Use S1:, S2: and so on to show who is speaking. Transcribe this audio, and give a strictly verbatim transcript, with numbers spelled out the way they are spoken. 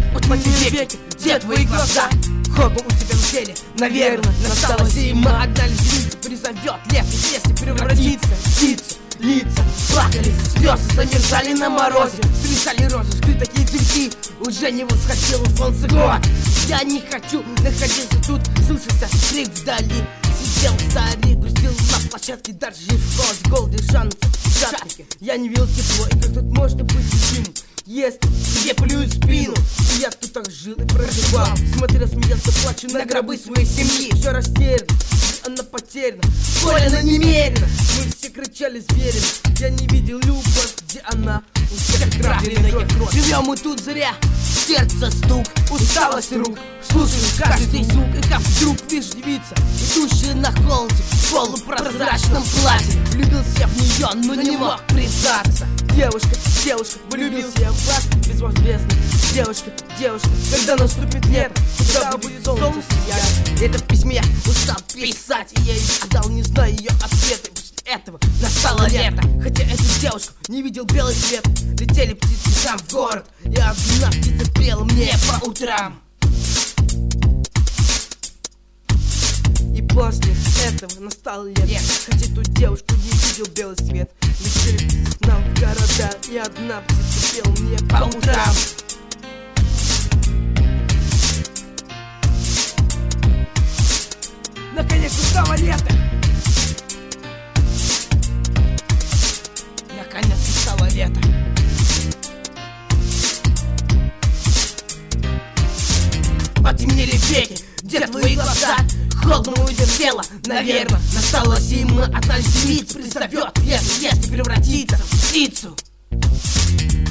S1: Потемнели веки, где твои глаза? Холодно у тебя в теле, наверное, настала зима. Одна лишь лица призовет лето, если превратиться в птицу. Лица плакали, слезы замерзали на морозе, свисали розы, жгли такие цветы, уже не восходило солнце год. Я не хочу находиться тут, слышался крик вдали. Сидел старик, грустил на площадке, даже в холоде, голоде, шанс в шапке. Я не видел тепло, и как тут можно быть любимым, если тебе плюют в спину? Я тут так жил и проживал, смотрел, смеялся, плачу на гробы своей семьи. Все растеряно, она потеряна, боль она немерена. Мы все кричали зверем, я не видел любовь, где она? У всех травленная кровь. Живем мы тут зря, сердце стук, усталость рук. Слушаю каждый звук, и как вдруг вижу девица, идущая на холоде в полупрозрачном платье. Влюбился в нее, но не мог признаться. Девушка, девушка, влюбился я в вас безвозмездно. Девушка, девушка, когда наступит лето, когда будет солнце сиять. Это в письме я устал писать, и я ей отдал, не знаю ее ответа. После этого настало лето, хотя эту девушку не видел белый свет. Летели птицы там в город, и одна птица пела мне по утрам. И после этого настало лето, хотя эту девушку не видел белый свет. Летели птицы к нам в города, и одна птица пела мне по утрам. Наконец настало лето. Наконец настало лето. Потемнели веки, где твои глаза? Холодно уйдет тело, наверное, настала зима. Одна лишь девица призовет лето, если превратиться в птицу.